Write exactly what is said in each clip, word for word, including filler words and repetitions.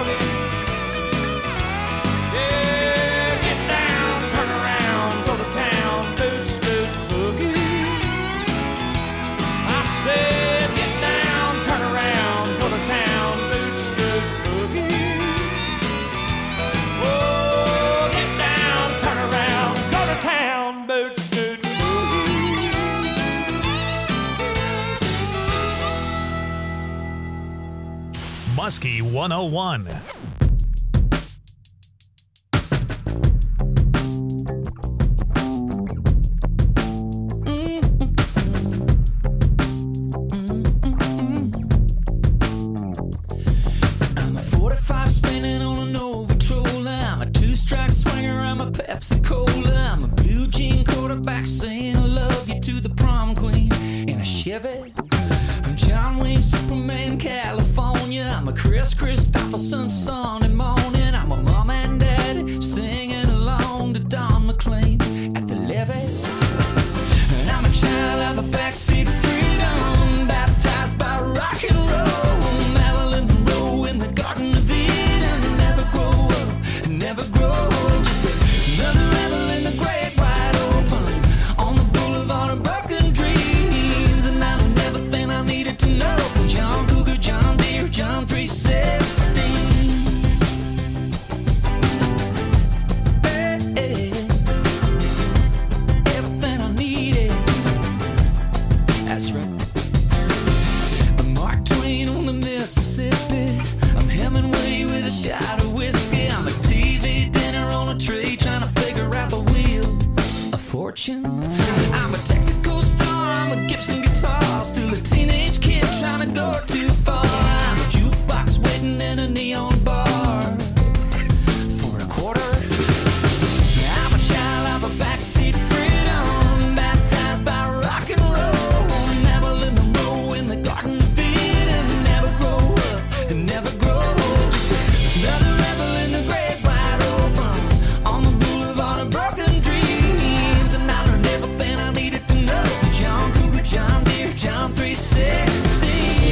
Muskie one oh one. I'm a forty-five spinning on a no patrol. I'm a two-strike swinger. I'm a Pepsi Cola. I'm a blue jean quarterback saying I love you to the prom queen in a Chevy. I'm John Wayne, Superman, California. I'm a Chris Christopherson Sunday morning. I'm a mom and daddy singing along to Don McLean at the levee. And I'm a child of a backseat freedom, baptized by rock and roll. Marilyn Monroe in the Garden of Eden. Never grow up, never grow old. Just another rebel in the great wide open on the boulevard of broken dreams. And I don't ever think I needed to know from John Cougar, John Deere, John three sixteen. Hey, hey. Everything I needed. That's right. I'm Mark Twain on the Mississippi. I'm Hemingway with a shot of whiskey. I'm a T V dinner on a tray trying to figure out the wheel of fortune. I'm a Texaco star. I'm a Gibson guitar. Still a teenage kid trying to go too far. I'm a jukebox waiting in a neon bar for a quarter. I'm a child of a backseat freedom, baptized by rock and roll. Marilyn Monroe in the Garden of Eden. Never grow up, never grow old. Just another rebel in the great wide open on the boulevard of broken dreams. And I learned everything I needed to know from John Cougar, John Deere, John three sixteen.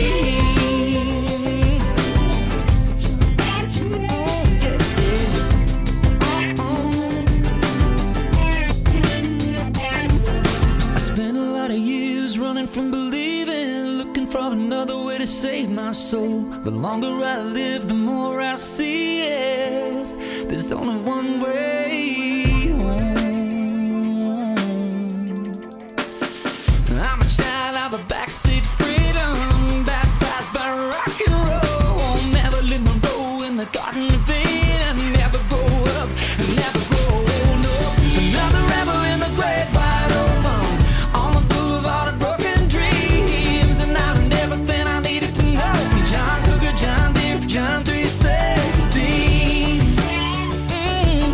I spent a lot of years running from believing, looking for another way to save my soul. The longer I live, the more I see it. There's only one way home. I'm a child of a backseat freedom, baptized by rock and roll. Marilyn Monroe in the Garden of Eden. Never grow up, never grow old. No, another rebel in the great wide open on the boulevard of broken dreams. And I learned everything I needed to know from John Cougar, John Deere, John three sixteen. Mm.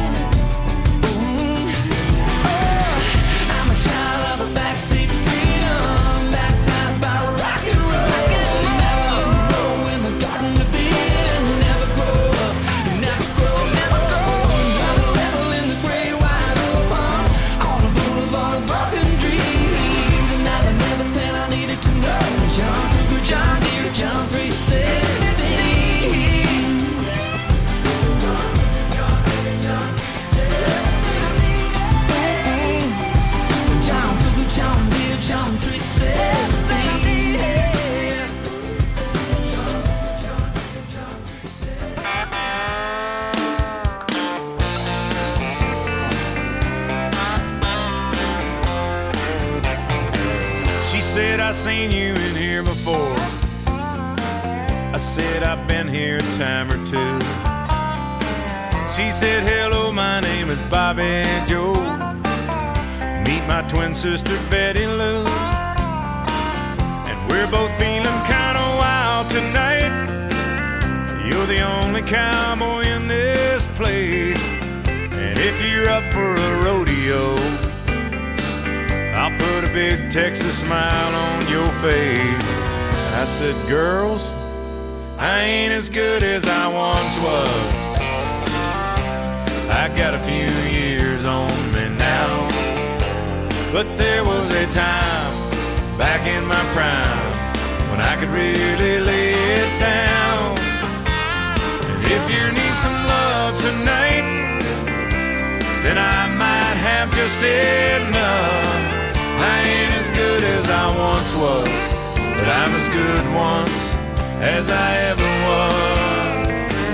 Mm. Oh, I'm a child of a backseat freedom, baptized by rock and roll. Marilyn Monroe in the Garden of Eden. Never grow up, never grow, never grow. Another level in the great wide open on the boulevard of broken dreams. And I learned everything I needed to know. John Cougar, John Deere, John three sixteen. John Cougar, John Deere, John three sixteen. She said, I seen you in here before. I said, I've been here a time or two. She said, hello, my name is Bobby Joe. Meet my twin sister, Betty Lou. And we're both feeling kind of wild tonight. You're the only cowboy in this place. And if you're up for a rodeo, I'll put a big Texas smile on your face. I said, girls, I ain't as good as I once was. I got a few years on me now. But there was a time back in my prime when I could really lay it down. then I might have just enough. I ain't as good as I once was, but I'm as good once as I ever was.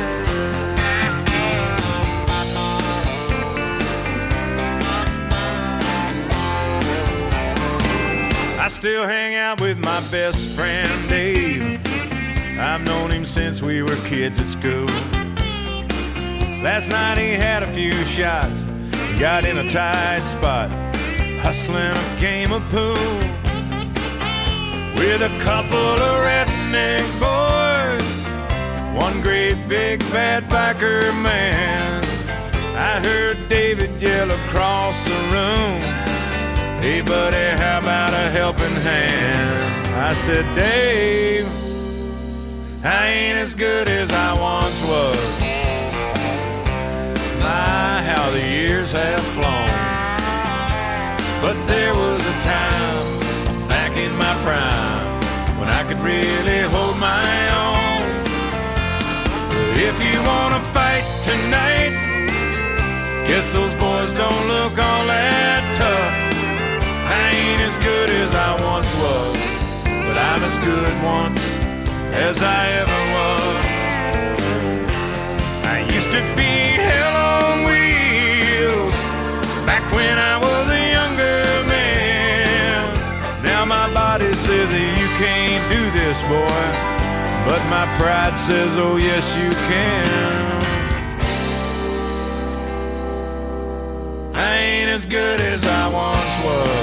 I still hang out with my best friend Dave. I've known him since we were kids at school. Last night he had a few shots, got in a tight spot, hustling a game of pool with a couple of redneck boys, one great big bad biker man. I heard David yell across the room, "Hey buddy, how about a helping hand?" I said, "Dave, I ain't as good as I once was. My, how the years have flown. But there was a time back in my prime when I could really hold my own. If you wanna fight tonight, guess those boys don't look all that tough. I ain't as good as I once was, but I'm as good once as I ever was. I used to be hell on wheels back when I was a younger man. Now my body says that you can't do this, boy, but my pride says, oh yes you can. I ain't as good as I once was.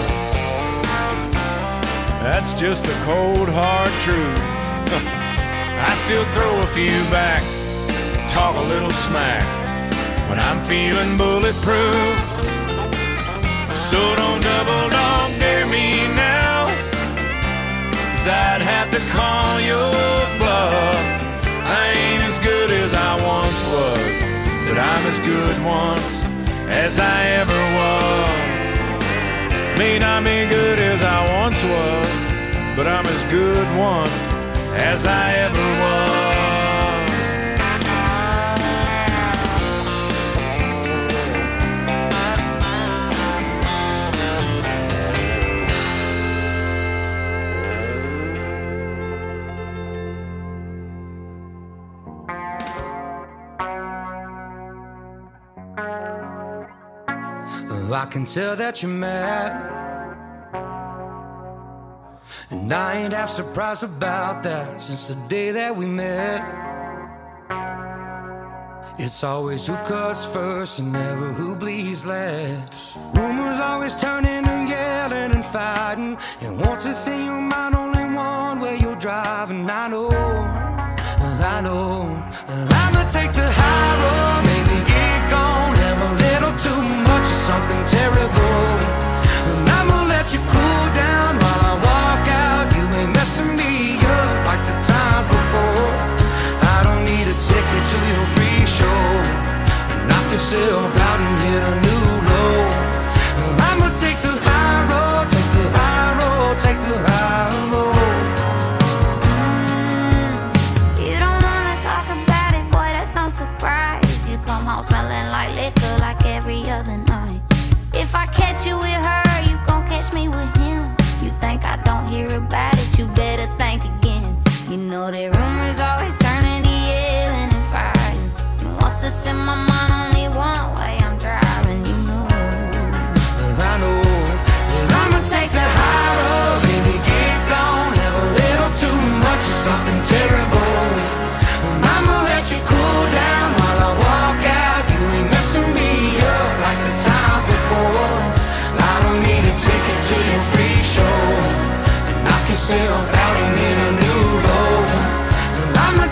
That's just the cold hard truth. I still throw a few back, talk a little smack when I'm feeling bulletproof. So don't double dog dare me now, 'cause I'd have to call your bluff. I ain't as good as I once was, but I'm as good once as I ever was. May not be good as I once was, but I'm as good once as I ever was. I can tell that you're mad, and I ain't half surprised about that. Since the day that we met, it's always who cuts first and never who bleeds last. Rumors always turning to yelling and fighting, and once it's in your mind, only one way you're driving. I know, I know, I'ma take the high road, maybe get gone, have a little too much of something terrible, and I'ma let you cool down while I walk out. You ain't messing me up like the times before. I don't need a ticket to your free show. Knock yourself out and hit a new low. I'ma take the high road, take the high road, take the high road. Mm, you don't wanna talk about it, boy, that's no surprise. You come home smelling like liquor like every other night. If I catch you with her, you gon' catch me with him. You think I don't hear about it, you better think again. You know that rumors always turning to yelling and fighting, and once it's in my mind, only one way I'm driving. You know, I know that I'ma take the high road, baby, get gone, have a little too much of something terrible. I'ma let you cool down while I walk out. You ain't messing me up like the times before. I don't need a ticket to your free show. Knock yourself out and hit a new low. I'ma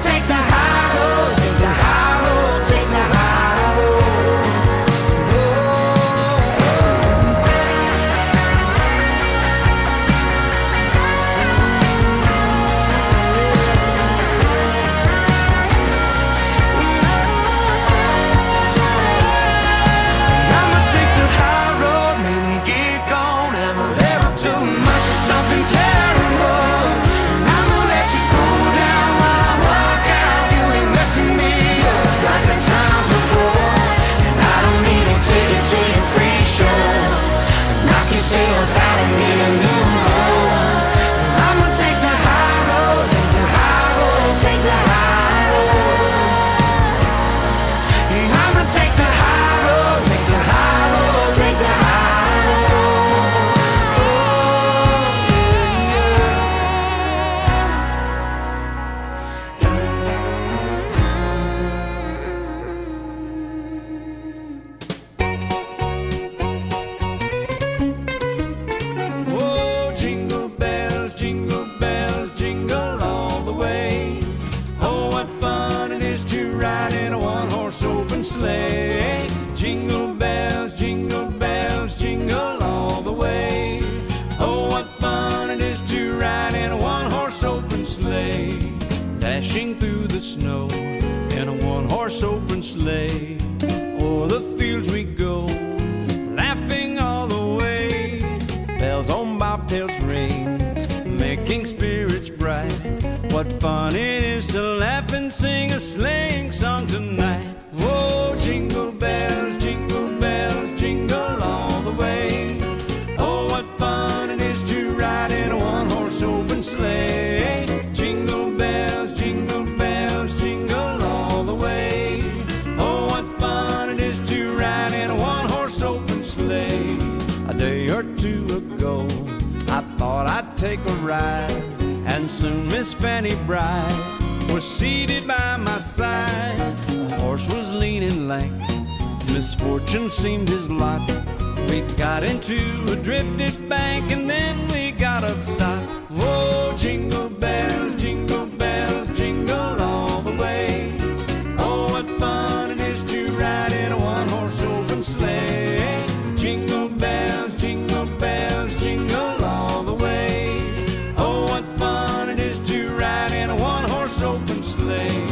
open sleigh. Jingle bells, jingle bells, jingle all the way. Oh, what fun it is to ride in a one-horse open sleigh. Dashing through the snow in a one-horse open sleigh. O'er the fields we go, laughing all the way. Bells on bobtails ring, making spirits bright. What fun it is to laugh and sing a sleighing song tonight. Whoa, jingle bells, jingle bells, jingle all the way. Oh, what fun it is to ride in a one-horse open sleigh. Jingle bells, jingle bells, jingle all the way. Oh, what fun it is to ride in a one-horse open sleigh. A day or two ago, I thought I'd take a ride, and soon Miss Fanny Bride was seated by my side. The horse was lean and lank, misfortune seemed his lot. We got into a drifted bank and then we got upside. Whoa, jingle bells, jingle bells, jingle all the way. Oh, what fun it is to ride in a one-horse open sleigh. Jingle bells, jingle bells, jingle all the way. Oh, what fun it is to ride in a one-horse open sleigh.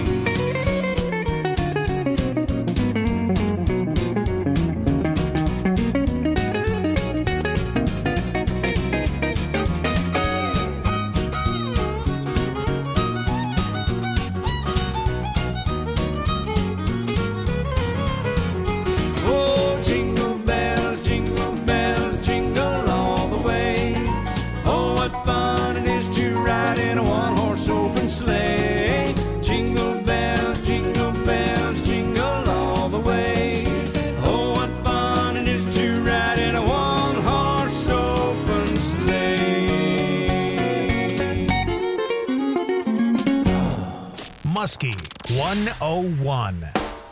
Muskie one oh one.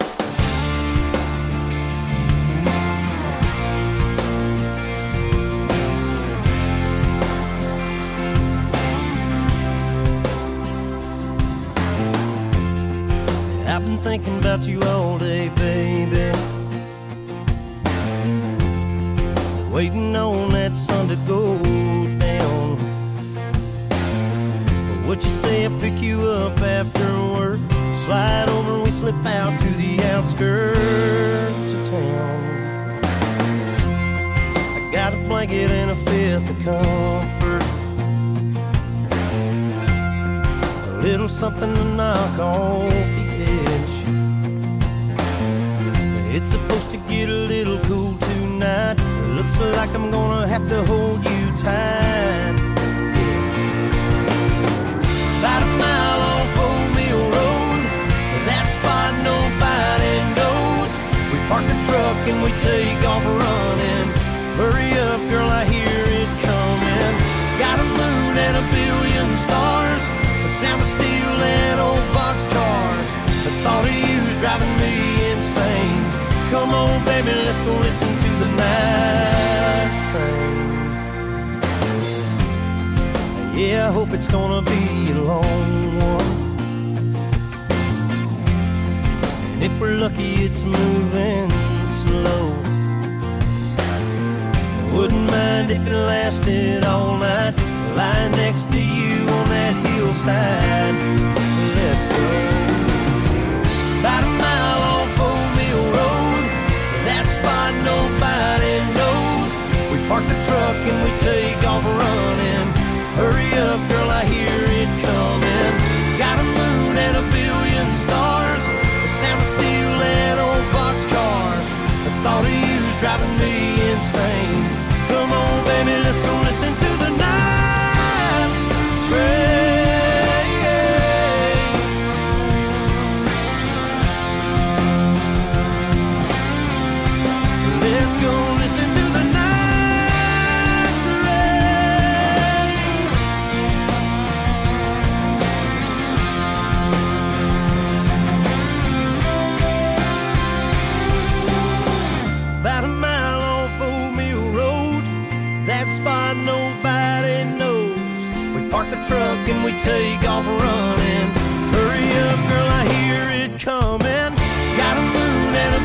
I've been thinking about you all day, baby, waiting on that sun to go down. What you say I pick you up after work, slide over and we slip out to the outskirts of town. I got a blanket and a fifth of comfort, a little something to knock off the edge. It's supposed to get a little cool tonight. Looks like I'm gonna have to hold you tight. About a mile off Old Mill Road, that spot nobody knows. We park the truck and we take off running. Hurry up, girl, I hear it coming. Got a moon and a billion stars, the sound of steel and old boxcars. The thought of you's driving me insane. Come on, baby, let's go listen to the night train. Yeah, I hope it's gonna be a long one, and if we're lucky it's moving slow. Wouldn't mind if it lasted all night, lying next to you on that hillside. Let's go. About a mile off Old Mill Road, that spot nobody knows. We park the truck and we take off running. Hurry up, girl, I hear it coming. Got a moon and a billion stars, the sound of steel and old boxcars. The thought of you's driving me insane. Come on, baby, let's go listen to the night train. Let's go listen to the night train. About a mile off Old Mill Road, that spot nobody knows. We park the truck and we take off running. Hurry up, girl, I hear it coming. Got a moon and a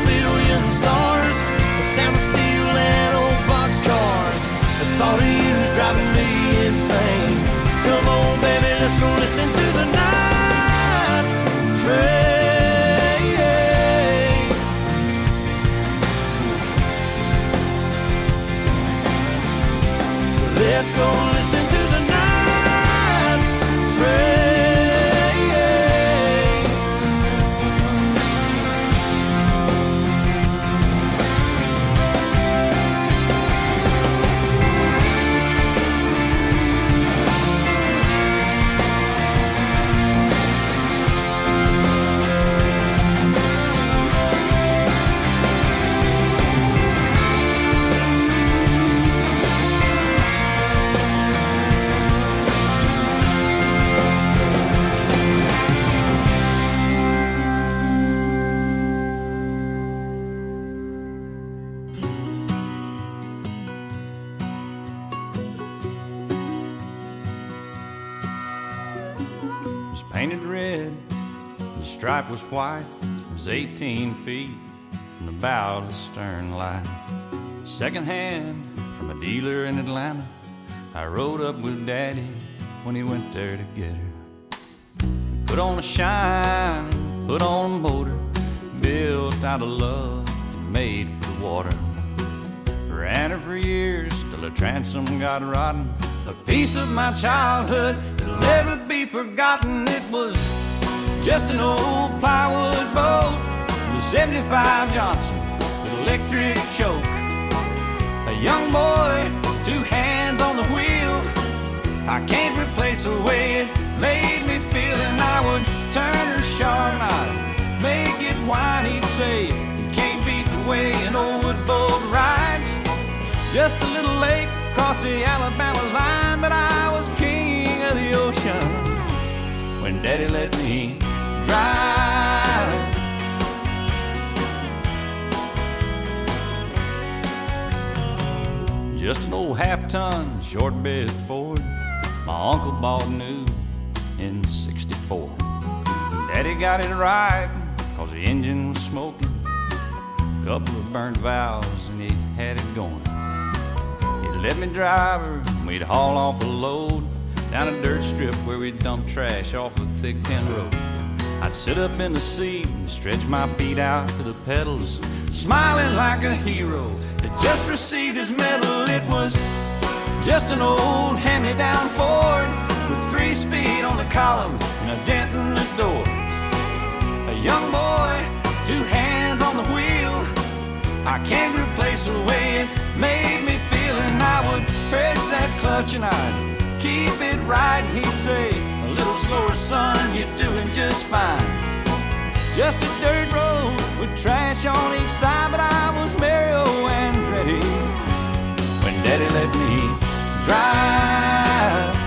painted red, the stripe was white. It was eighteen feet from the bow to the stern line. Second hand from a dealer in Atlanta, I rode up with Daddy when he went there to get her. Put on a shine, put on a motor, built out of love, made for the water. Ran her for years till the transom got rotten. A piece of my childhood that'll never be forgotten. It was just an old plywood boat, the seventy-five Johnson with electric choke. A young boy, two hands on the wheel. I can't replace the way it made me feel. And I would turn her sharp knot, make it whine. He'd say, you can't beat the way an old wood boat rides. Just a little late across the Alabama line, but I was king of the ocean when Daddy let me drive. Just an old half-ton short bed Ford my uncle bought new in sixty-four. Daddy got it right cause the engine was smoking, couple of burnt valves and he had it going. He let me drive her and we'd haul off a load down a dirt strip where we'd dump trash off a thick tin road. I'd sit up in the seat and stretch my feet out to the pedals, smiling like a hero that just received his medal. It was just an old hand-me-down Ford with three speed on the column and a dent in the door. A young boy, two hands on the wheel. I can't replace the way it made me feel. And I would press that clutch and I'd keep it right. And he'd say, a little slower, son, you're doing just fine. Just a dirt road with trash on each side, but I was Mario Andretti when Daddy let me drive.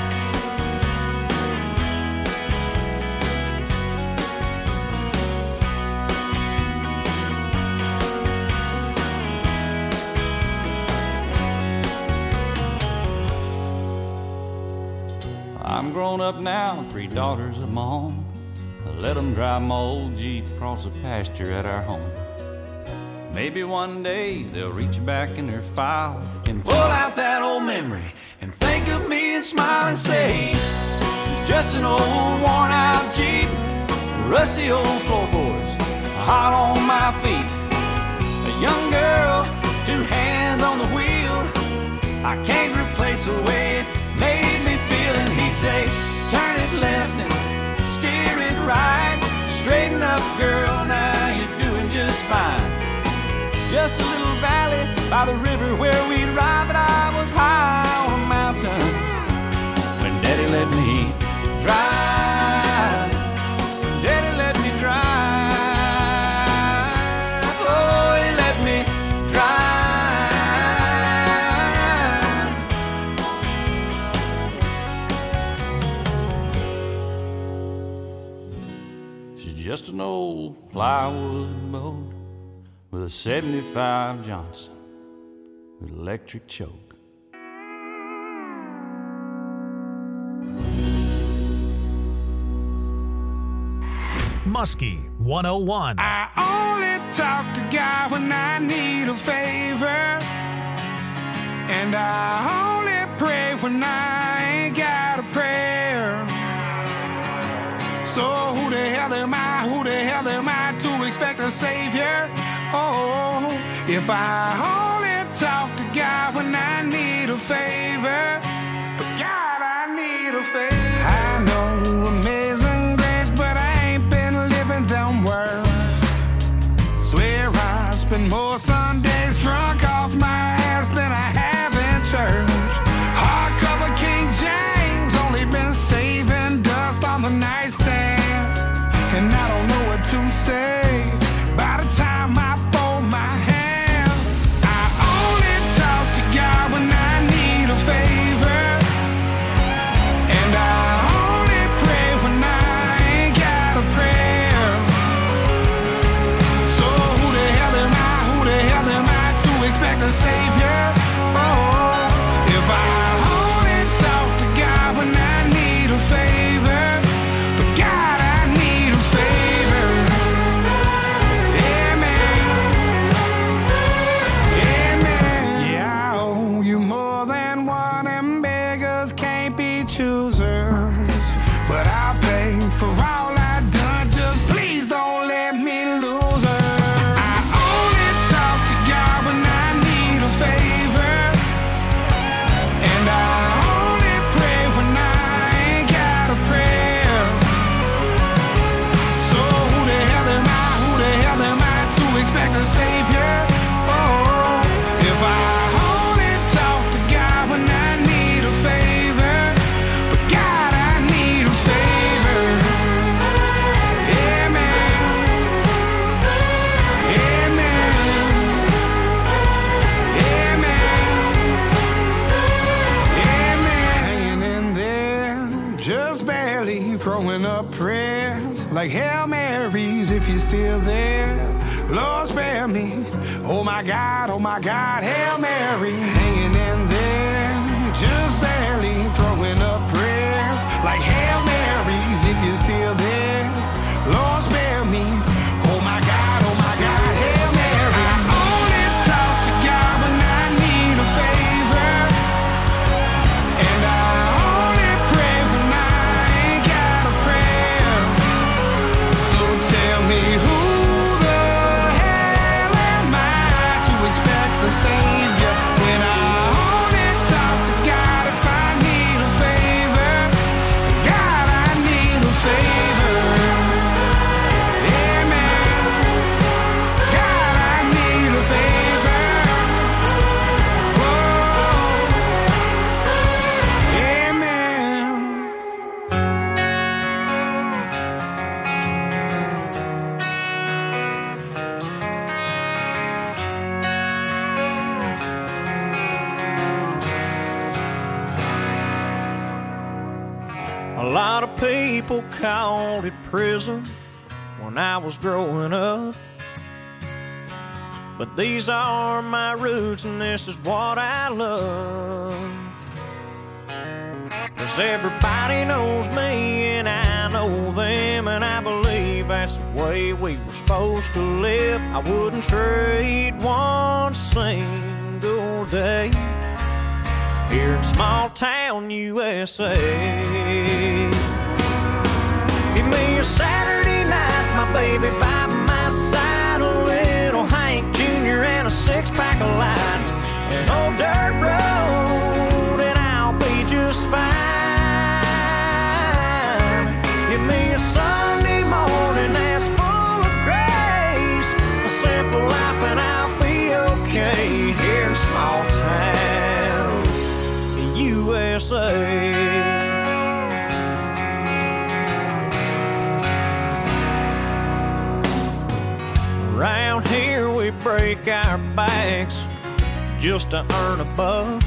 I'm grown up now, three daughters of my own. I let them drive my old Jeep across the pasture at our home. Maybe one day they'll reach back in their file and pull out that old memory and think of me and smile and say, it's just an old worn out Jeep, rusty old floorboards, hot on my feet. A young girl, two hands on the wheel. I can't replace the way it made me feel. And he'd say, turn it left and steer it right. Straighten up, girl, now you're doing just fine. Just a little valley by the river where we'd ride, but I was high on a mountain when Daddy let me drive. Daddy let me drive. Oh, he let me drive. She's just an old plywood boat with a seventy-five Johnson with electric choke. Muskie one oh one. I only talk to God when I need a favor, and I only pray when I ain't got a prayer. So who the hell am I, who the hell am I to expect a savior? Oh, if I only talk to God when I need a favor, God, I need a favor. I know amazing grace, but I ain't been living them words. Swear I spend more Sundays drunk off my ass than I have in church. Hardcover King James, only been saving dust on the nightstand, and I don't know what to say by the time I fold my hands. I only talk to God when I need a prayers like Hail Marys if you're still there. Lord, spare me. Oh my God, oh my God, Hail Mary. Hanging in there, just barely throwing up prayers like Hail Marys if you're still there. Lord, spare me. Oh my God, oh my God, Hail Mary. I only talk to God when I need a favor, and I only pray when I ain't got a prayer. So tell me, who the hell am I to expect the Savior when I only talk to God if I need a favor? God, I need a favor. A lot of people called it prison when I was growing up, but these are my roots and this is what I love. 'Cause everybody knows me and I know them, and I believe that's the way we were supposed to live. I wouldn't trade one single day here in small town U S A. Give me a Saturday night, my baby by my side, a little Hank Junior and a six-pack of light, an old dirt road, and I'll be just fine. Give me a Sunday morning that's full of grace, a simple life, and I'll be okay here in small town U S A. Around here we break our backs just to earn a buck.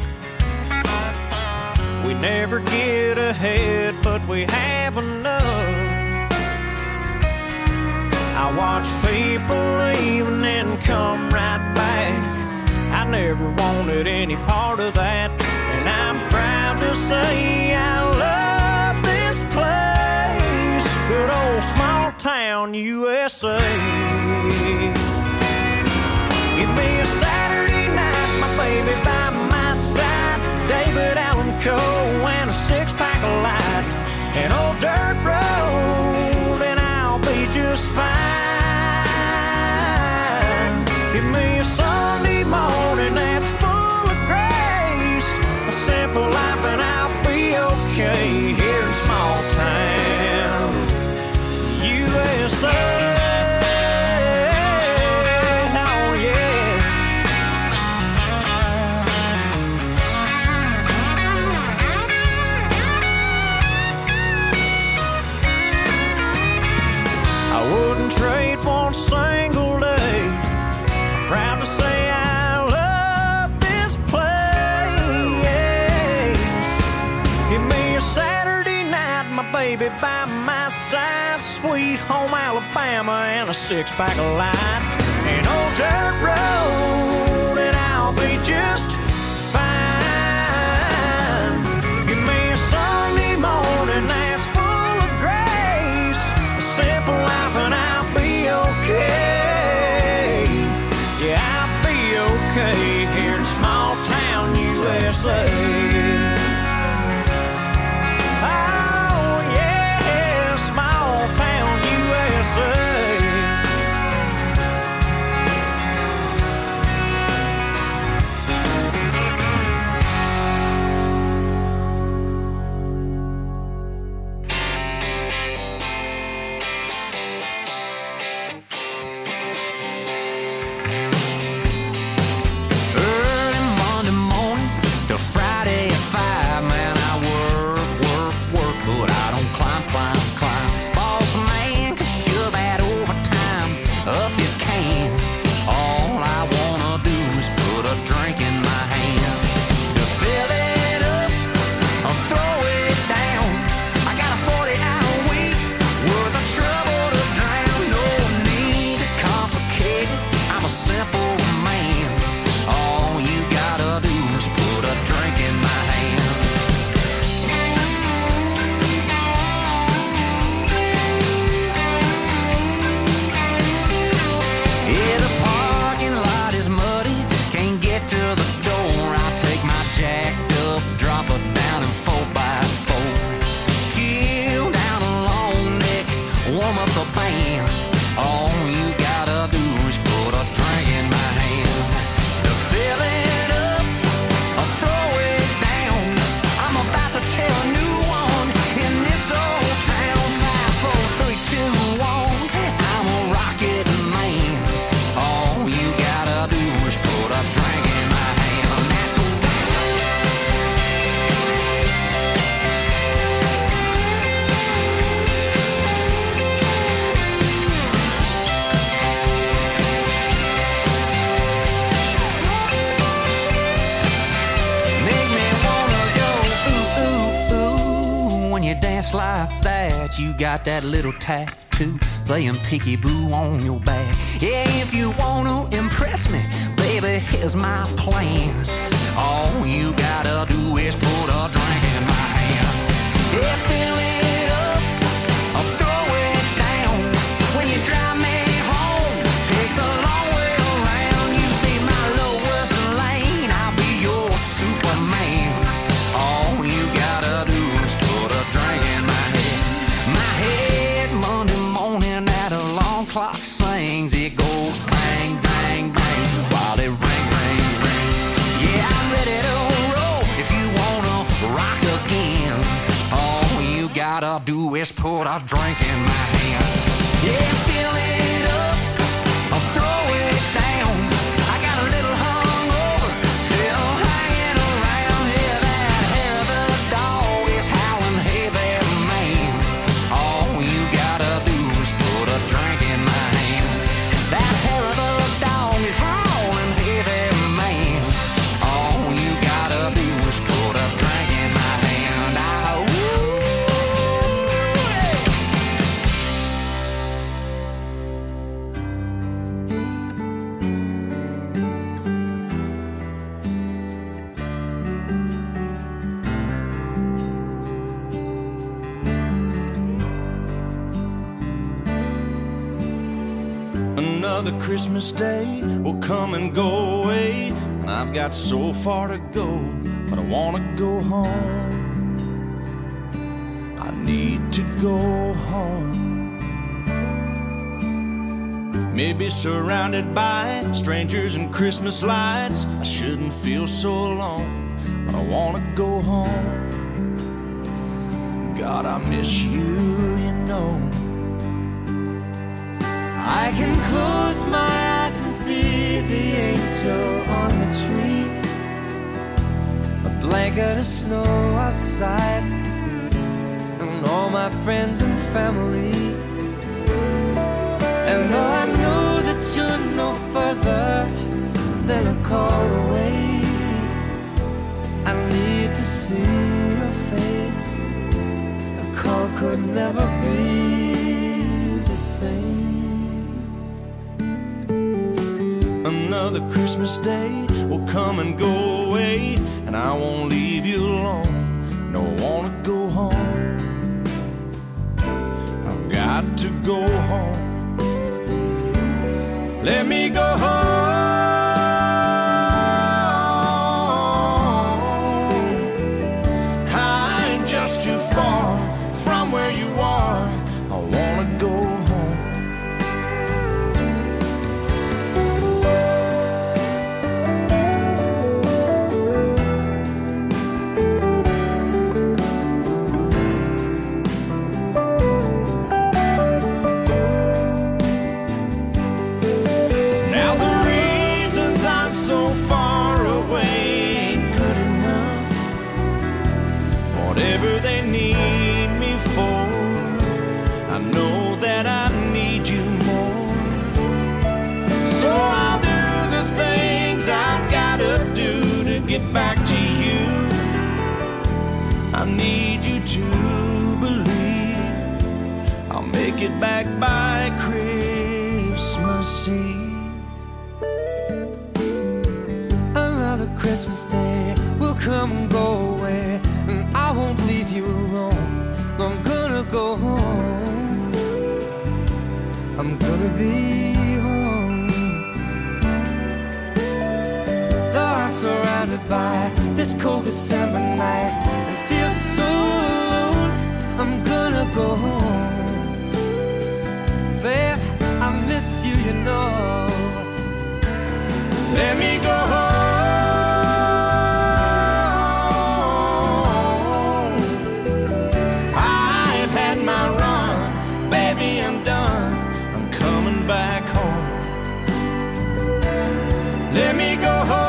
We never get ahead, but we have enough. I watch people leave and then come right back. I never wanted any part of that, and I'm proud to say I love this place, good old small town U S A. Give me a Saturday night, my baby by my side, David Allan Coe and a six-pack of light, an old dirt road, and I'll be just fine. Give me a Sunday morning that's full of grace, a simple life, and I'll be okay here in small town U S A. Trade one single day. I'm proud to say I love this place. Give me a Saturday night, my baby by my side, sweet home Alabama and a six-pack of light, an old dirt road, and I'll be just fine. Give me a Sunday morning that's full of grace, a simple life, and I'll okay. Yeah, I'll be okay here in small town U S A. Oh yeah, small town U S A. just like that, you got that little tattoo playing peekaboo on your back. Yeah, if you wanna impress me, baby, here's my plan. All you gotta do is put a drink in my hand. Yeah, fill it up, I'll throw it down. When you drive me home, take the long way around. You be my lowest lane, I'll be your Superman. All you gotta do is put a drink in my head. My head, Monday morning, that alarm clock sings. It goes bang, bang, bang, while it ring, ring, rings. Yeah, I'm ready to roll if you wanna rock again. All you gotta do is put a drink in my hand. Yeah, fill it up, I'll throw it down. I got a little hungover, still hanging around. Yeah, that hair of the dog is howling, hey there, man. All you gotta do is put a drink in my hand. That hair of the dog is howling, hey there, man. All you gotta do is put a drink in my hand. Ah, ooh, hey. Another Christmas day will come and go away, and I've got so far to go, but I wanna go home. I need to go home. Maybe surrounded by strangers and Christmas lights, I shouldn't feel so alone, but I wanna go home. God, I miss you, you know. I can close my eyes and see the angel on the tree, a blanket of snow outside, and all my friends and family. And though I know that you're no further than a call away, I need to see your face. A call could never be the same. Another Christmas day will come and go away, and I won't leave you alone. No, I wanna go home. I've got to go home. Let me go home. I ain't just too far from where you are. I wanna go home. Back to you, I need you to believe I'll make it back by Christmas Eve. Another Christmas day will come and go away, and I won't leave you alone. I'm gonna go home. I'm gonna be home. Though I'm surrounded by this cold December night and feel so alone, I'm gonna go home. Babe, I miss you, you know. Let me go home. I've had my run, baby, I'm done. I'm coming back home. Let me go home.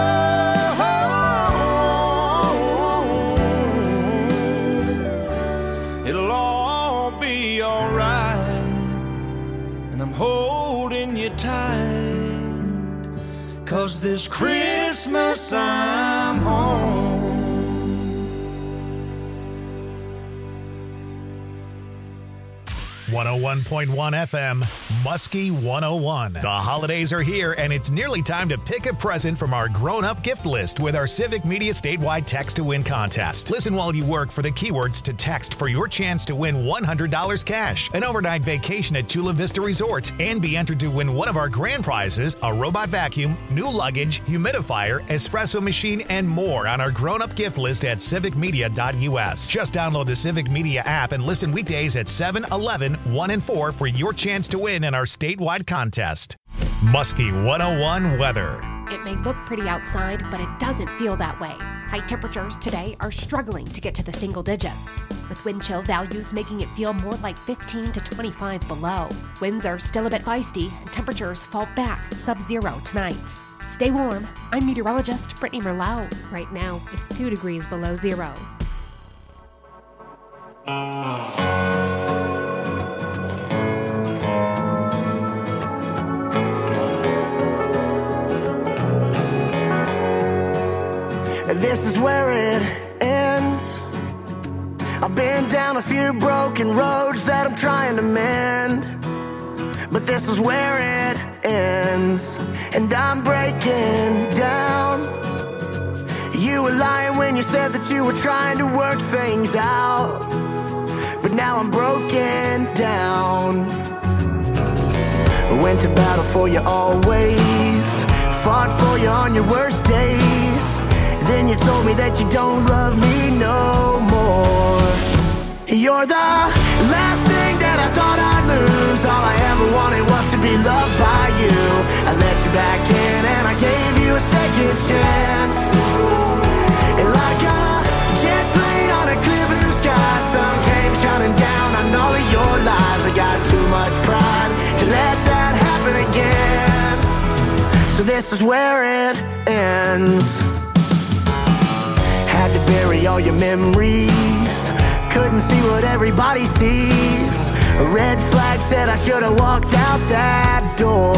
Holding you tight, 'cause this Christmas I'm home. one oh one point one F M, Muskie one oh one. The holidays are here, and it's nearly time to pick a present from our grown-up gift list with our Civic Media statewide Text to Win contest. Listen while you work for the keywords to text for your chance to win one hundred dollars cash, an overnight vacation at Chula Vista Resort, and be entered to win one of our grand prizes, a robot vacuum, new luggage, humidifier, espresso machine, and more on our grown-up gift list at civic media dot U S. Just download the Civic Media app and listen weekdays at seven, eleven, one, and four for your chance to win in our statewide contest. Muskie one oh one weather. It may look pretty outside, but it doesn't feel that way. High temperatures today are struggling to get to the single digits, with wind chill values making it feel more like fifteen to twenty-five below. Winds are still a bit feisty, and temperatures fall back sub-zero tonight. Stay warm. I'm meteorologist Brittany Merlot. Right now, it's two degrees below zero. This is where it ends. I've been down a few broken roads that I'm trying to mend, but this is where it ends, and I'm breaking down. You were lying when you said that you were trying to work things out, but now I'm broken down. I went to battle for you always, fought for you on your worst days. Then you told me that you don't love me no more. You're the last thing that I thought I'd lose. All I ever wanted was to be loved by you. I let you back in and I gave you a second chance. And like a jet plane on a clear blue sky, sun came shining down on all of your lies. I got too much pride to let that happen again. So this is where it ends. Had to bury all your memories, couldn't see what everybody sees. A red flag said I should have walked out that door.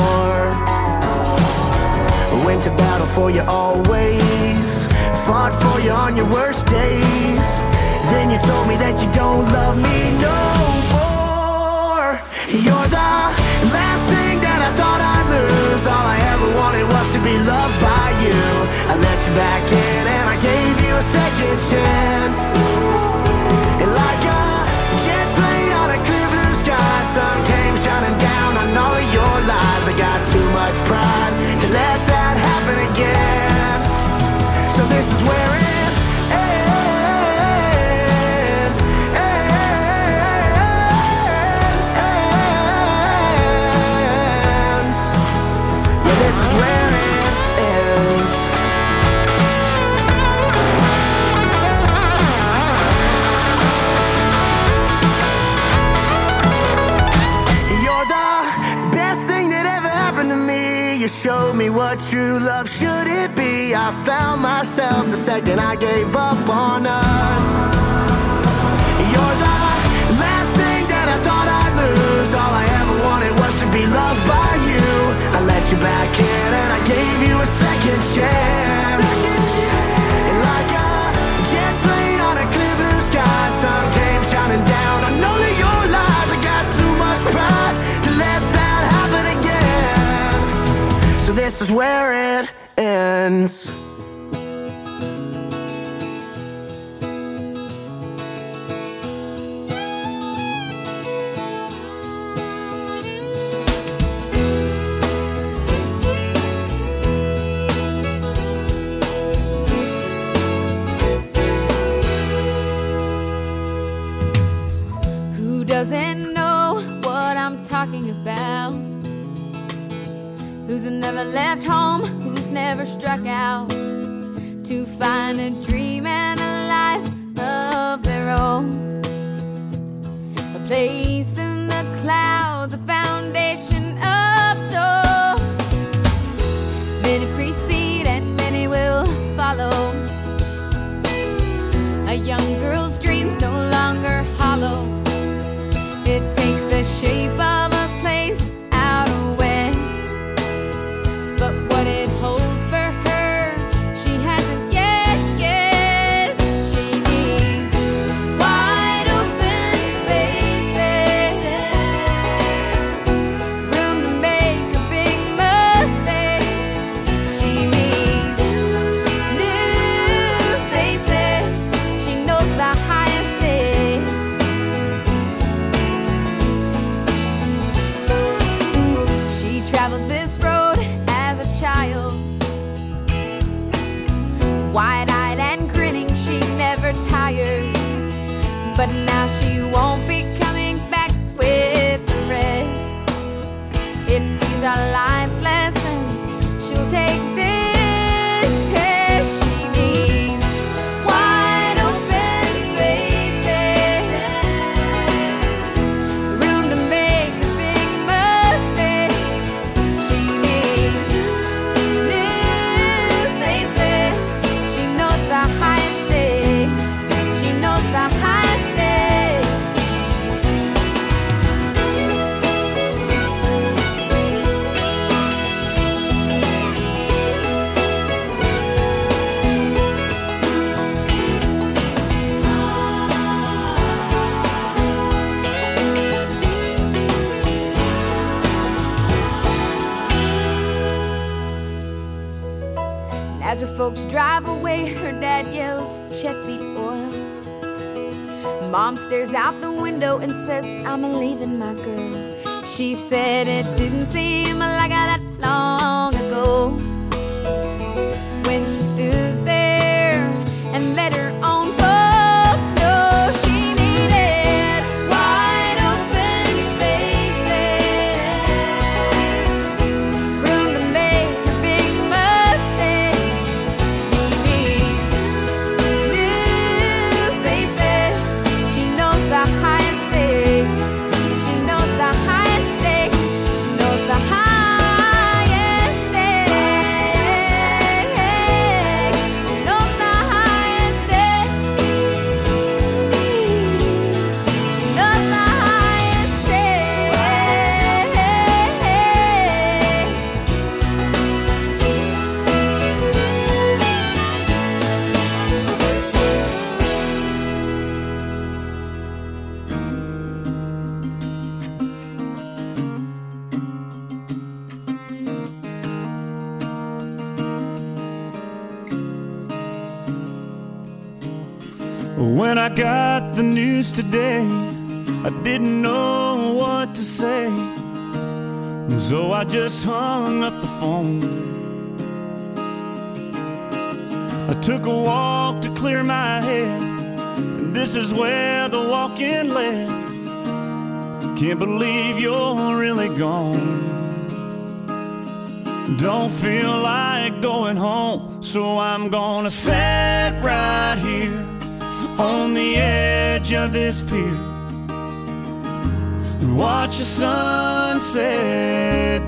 I went to battle for you always, fought for you on your worst days. Then you told me that you don't love me no more. You're the last thing that I thought I'd lose. All I ever wanted was to be loved by you. I let you back in and I gave you a second chance. And like a jet plane on a clear blue sky, sun came shining down on all of your lies. I got too much pride to let that happen again. So this is where it ends, ends, ends. Yeah, this is where it ends. You showed me what true love should it be. I found myself the second I gave up on us. You're the last thing that I thought I'd lose. All I ever wanted was to be loved by you. I let you back in and I gave you a second chance. And like a jet plane on a clear blue sky, sun came shining down on all of your lies. I got too much pride to let that happen again. So this is where it ends. Who doesn't know what I'm talking about? Who's never left home, who's never struck out to find a dream and a life of their own. A place in the clouds, a foundation of stone. Many precede and many will follow. A young girl's dreams no longer hollow. It takes the shape of a place out west. But what it holds for her, she hasn't yet guessed. She needs wide open spaces. wide-eyed and grinning, she never tired. But now she won't be coming back with the rest. If these are life's lessons, she'll take this test. She needs wide open spaces, room to make a big mistake. She needs new faces. She knows the high stakes. She knows the high As her folks drive away, her dad yells, check the oil. Mom stares out the window and says, I'm leaving my girl. She said it didn't seem like that long ago, when she stood there and let her own folks know she needed wide open spaces, room to make a big mistake. She needs new faces. She knows the high stakes. She knows the high stakes. She knows the highest stakes. She knows the highest stakes. She knows the highest When I got the news today, I didn't know what to say, so I just hung up the phone. I took a walk to clear my head, and this is where the walk-in led. Can't believe you're really gone. Don't feel like going home, so I'm gonna sit right here on the edge of this pier and watch the sunset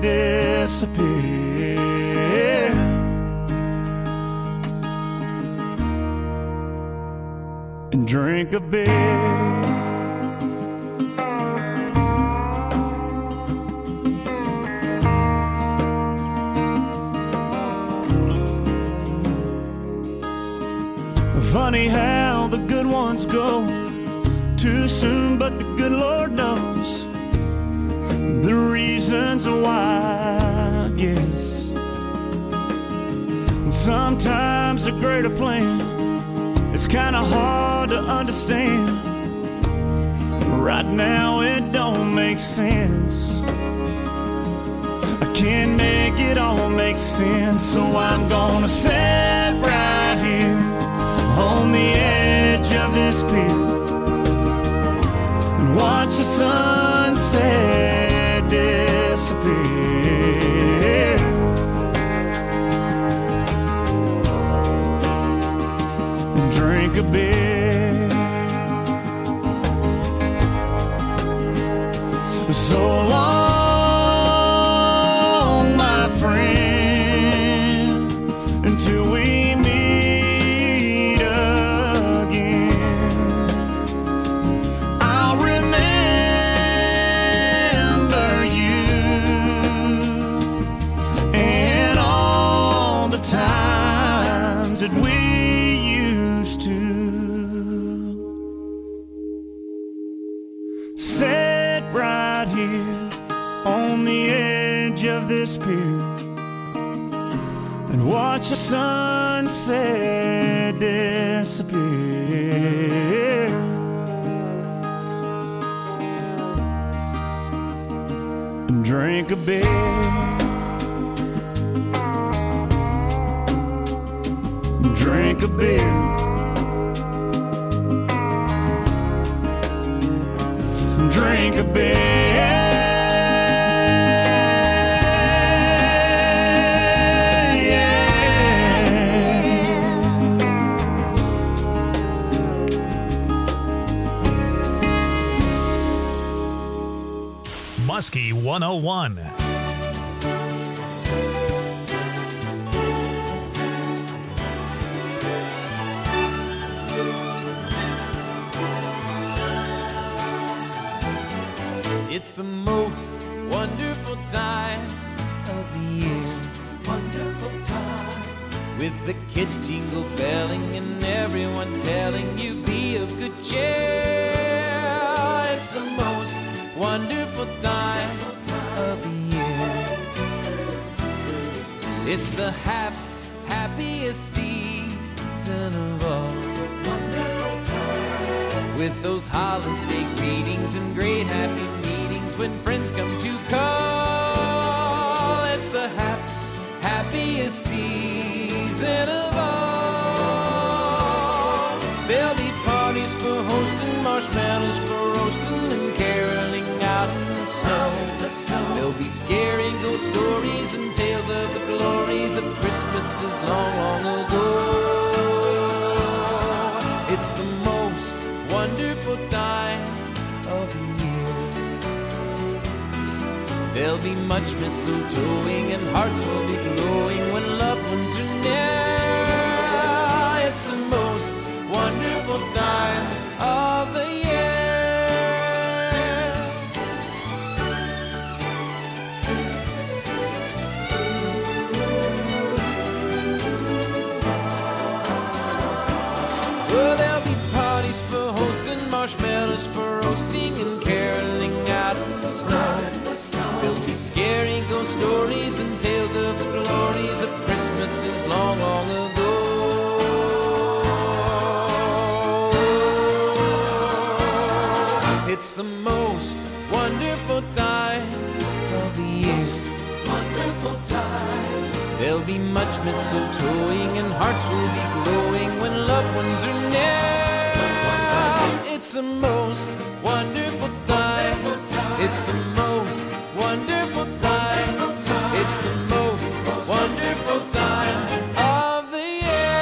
disappear, and drink a beer. Funny how the good ones go too soon, but the good Lord knows the reasons why, I guess. Sometimes a greater plan is kinda hard to understand. Right now it don't make sense. I can't make it all make sense, so I'm gonna sit right here on the edge of this pier and watch the sunset disappear, and drink a beer. So long, my friend, until we this pier and watch the sunset disappear, and drink a beer, drink drink a beer. Drink a beer. Muskie one oh one. It's the most wonderful time of the year. Wonderful time. With the kids jingle belling and everyone telling you be of good cheer. It's the most wonderful time of the year. It's the hap happiest season of all. Wonderful time. With those holiday greetings and great happy meetings when friends come to call. It's the hap happiest season of all. There'll be parties for hosting, marshmallows for roasting, and caroling out in the snow. There'll be scary ghost stories and tales of the glories of Christmases long, long ago. It's the most wonderful time of the year. There'll be much mistletoeing and hearts will be glowing when loved ones are near. It's the most wonderful time of the year. Well, there'll be parties for hosting, marshmallows for roasting, and caroling out in the snow. There'll be scary ghost stories and tales of the glories of Christmases long, long ago. It's the most wonderful time of the year. Wonderful time. There'll be much mistletoeing and hearts will be glowing when loved ones are near. It's the most wonderful time. It's the most wonderful time. It's the most wonderful time of the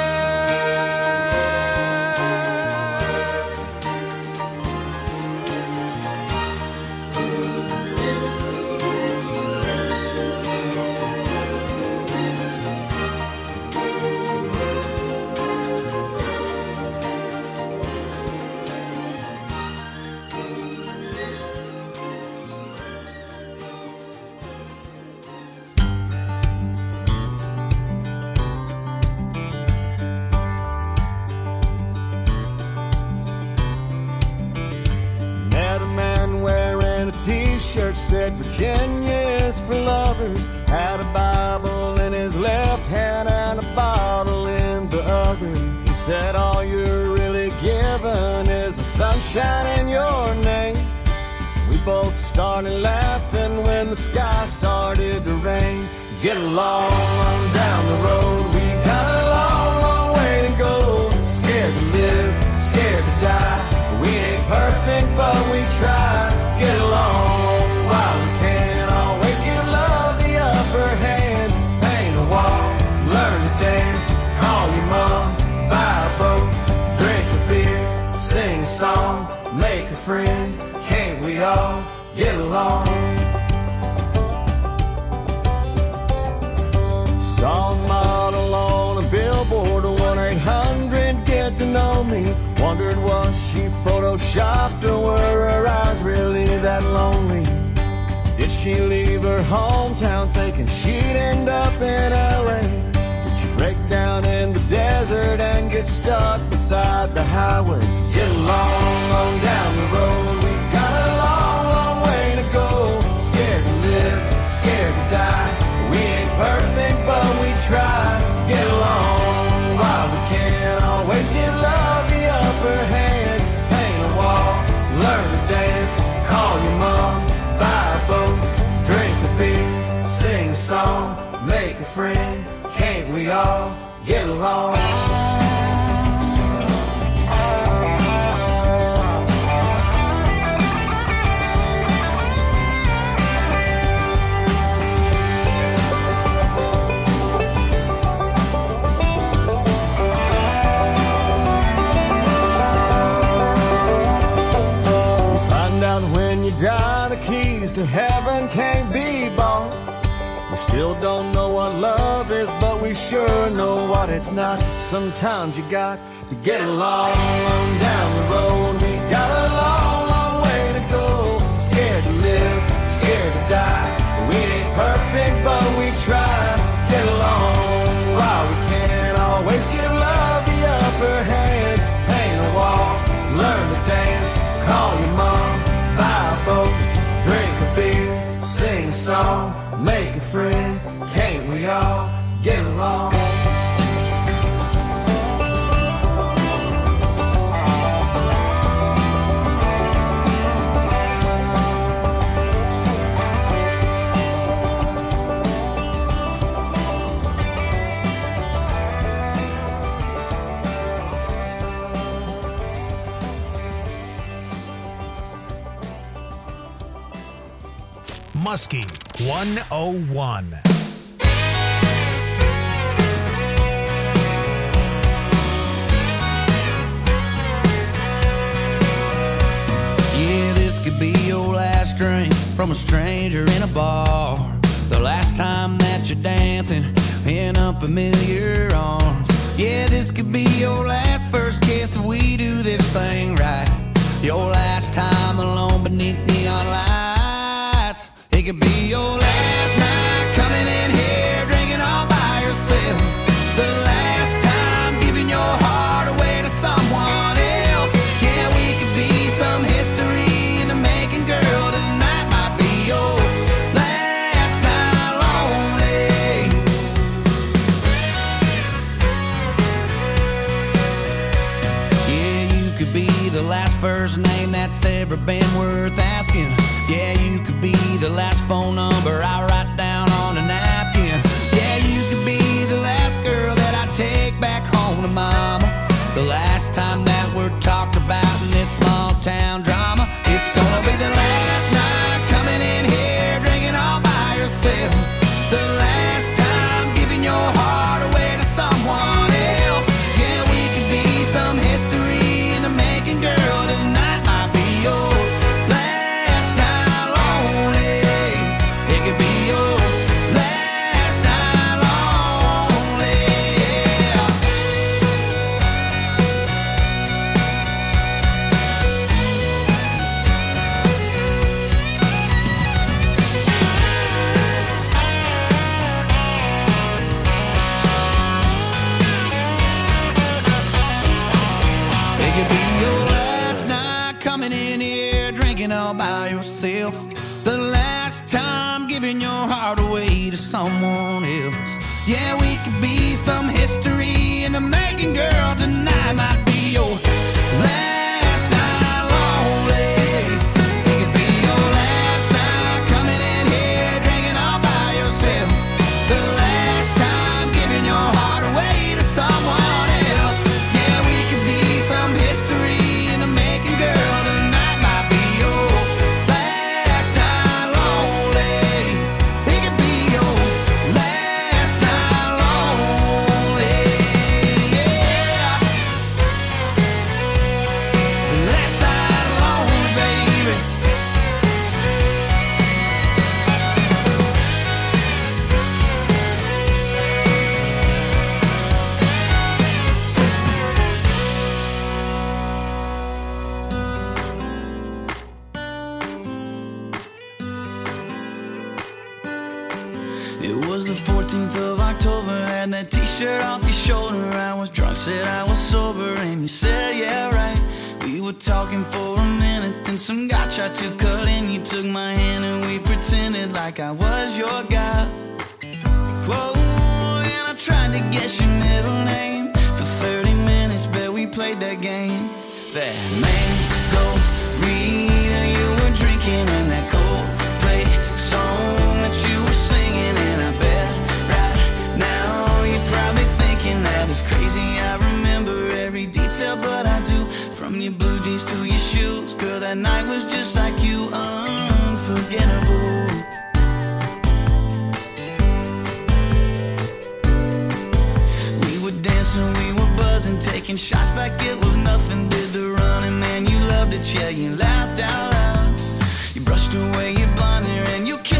T-shirt said Virginia is for lovers. Had a Bible in his left hand and a bottle in the other. He said all you're really given is the sunshine in your name. We both started laughing when the sky started to rain. Get along on down the road. We got a long, long way to go. Scared to live, scared to die. We ain't perfect, but we try. Get along while we can. Always give love the upper hand. Paint a wall, learn to dance. Call your mom, buy a boat, drink a beer, sing a song, make a friend. Can't we all get along? Saw a model on a billboard, one eight hundred get to know me. Wondered was she photoshopped or were her eyes really that lonely? Did she leave her hometown thinking she'd end up in L A? Did she break down in the desert and get stuck beside the highway? Get along on down the road. We got a long, long way to go. Scared to live, scared to die. We ain't perfect, but we try. Get along while we can. Always give love the upper hand. Paint a wall, learn to dance. Call your mom, buy a boat, drink a beer, sing a song, make a friend. Can't we all get along? sun can't be bought. We still don't know what love is, but we sure know what it's not. Sometimes you got to get along down the road. We got a long, long way to go. Scared to live, scared to die. We ain't perfect, but we try. Get along while we can. Always give love the upper hand. Paint a wall, learn to dance. Call your mom, buy a boat, drink a beer, sing a song, make a friend. Can't we all get along? Muskie one oh one. Yeah, this could be your last drink from a stranger in a bar. The last time that you're dancing in unfamiliar arms. Yeah, this could be your last first kiss if we do this thing right. Your last time alone beneath neon lights. It could be your last night coming in here drinking all by yourself. The last time giving your heart away to someone else. Yeah, we could be some history in the making, girl. Tonight might be your last night lonely. Yeah, you could be the last first name that's ever been worth asking. Yeah, you could be the last phone number I write down on a napkin. Yeah, you could be the last girl that I take back home to mama. The last time that we're talked about in this small town drama. It's gonna be the last night coming in here drinking all by yourself. The last time giving your heart away to someone else. Yeah, we could be some history in the making, girl. Tonight might be yours. All by yourself. The last time giving your heart away to someone else. Yeah, we could be some history in the making, girl. Tonight might be your last night lonely. It could be your last night coming in here drinking all by yourself. The last time giving your heart away to someone else. Yeah, we could be some history in the making, girl. Tonight might be that t-shirt off your shoulder. I was drunk, said I was sober, and you said, yeah, right. We were talking for a minute, then some guy tried to cut in. You took my hand and we pretended like I was your guy. Whoa, and I tried to guess your middle name. For thirty minutes, bet we played that game. That mango Rita you were drinking, and that Coldplay song that you were singing. And I bet right now you're probably thinking that it's crazy I remember every detail, but I do. From your blue jeans to your shoes, girl, that night was just like you, unforgettable. We were dancing, we were buzzing, taking shots like it was nothing. Did the running, man, you loved it, yeah, you laughed out loud. You brushed away your blonde hair and you kissed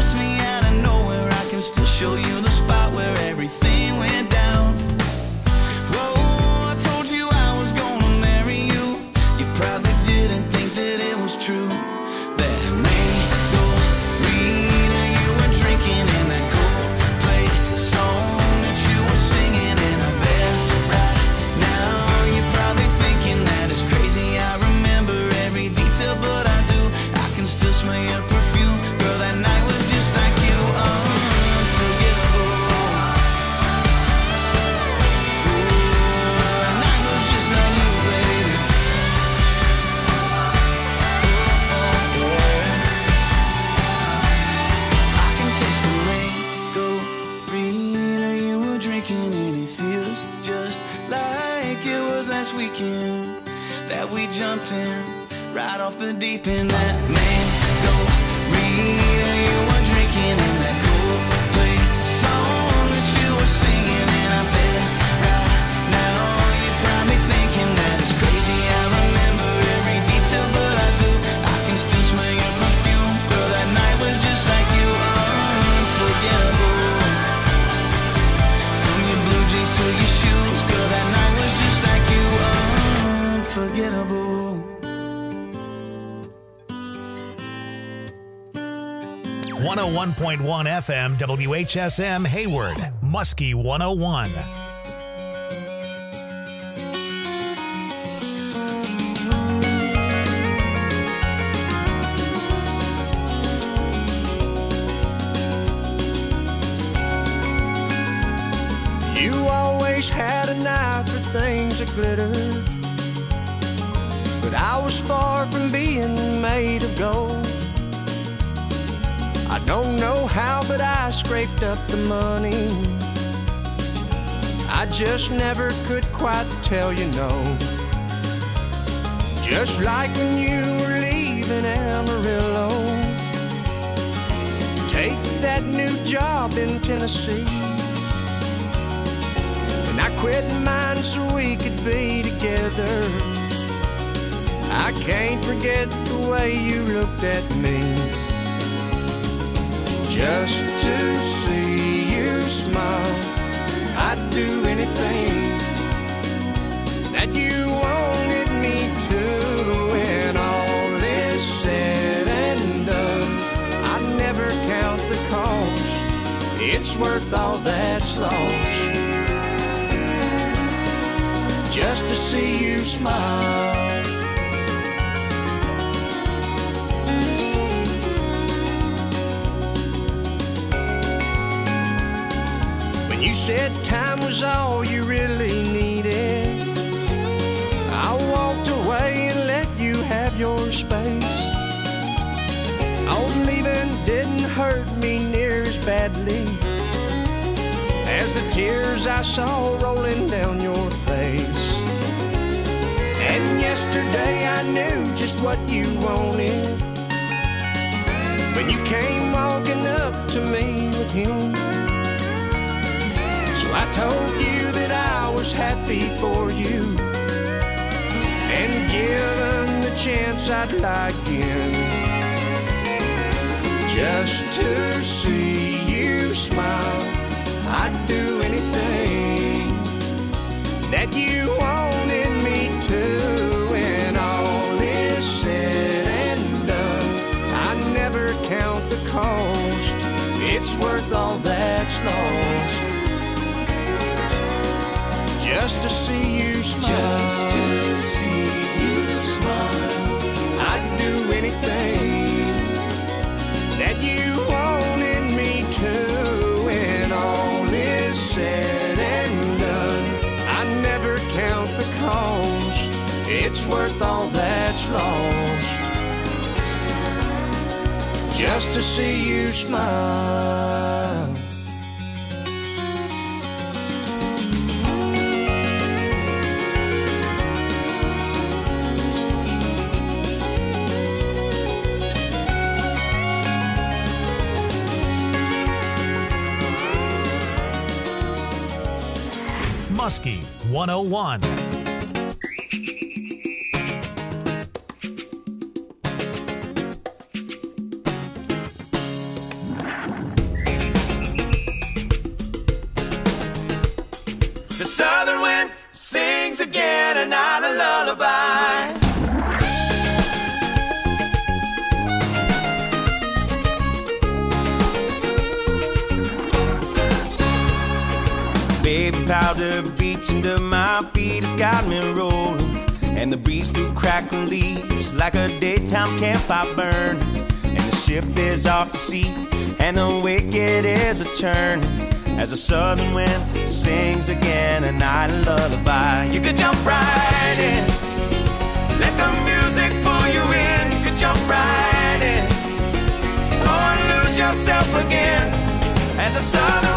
show you the spot where everything went down. Whoa, I told you I was gonna marry you. You probably didn't think that it was true. That mango Rita, you were drinking in that Coldplay song that you were singing in a bed right now. You're probably thinking that it's crazy. I remember every detail, but I do. I can still smell your perfume. Girl, that night was just like you, unforgettable. Ooh, that night was just like you, baby. Oh, yeah. I can taste the mango Rita you were drinking, and it feels just like it was last weekend that we jumped in right off the deep end. That mango Rita you were drinking in that Coldplay song that you were singing in a bed right now. You're probably thinking that it's crazy. I remember every detail, but I do. I can still smell your perfume. Girl, that night was just like you, unforgettable. From your blue jeans to your shoes, girl, that night was just like you, unforgettable. one oh one point one F M W H S M Hayward, Muskie one oh one. You always had an eye for things that glitter, but I was far from being made of gold. I don't know how, but I scraped up the money. I just never could quite tell you no. Just like when you were leaving Amarillo, take that new job in Tennessee, and I quit mine so we could be together. I can't forget the way you looked at me. Just to see you smile, I'd do anything that you wanted me to. When all is said and done, I'd never count the cost. It's worth all that's lost, just to see you smile. You said time was all you really needed. I walked away and let you have your space. Oh, leaving didn't hurt me near as badly as the tears I saw rolling down your face. And yesterday I knew just what you wanted when you came walking up to me with him. So I told you that I was happy for you, and given the chance I'd like in, just to see you smile. I'd do anything that you wanted me to. When all is said and done, I never count the cost. It's worth all that's lost, just to see you smile. Just to see you smile. I'd do anything that you wanted me to. When all is said and done, I never count the cost. It's worth all that's lost, just to see you smile. Muskie one oh one. The southern wind sings again a night of lullaby. Baby powder beach under my feet has got me rolling, and the breeze through crackling leaves like a daytime campfire burn. And the ship is off to sea, and the wicked is a churn, as the southern wind sings again a night of lullaby. You could jump right in, let the music pull you in. You could jump right in, or lose yourself again, as the southern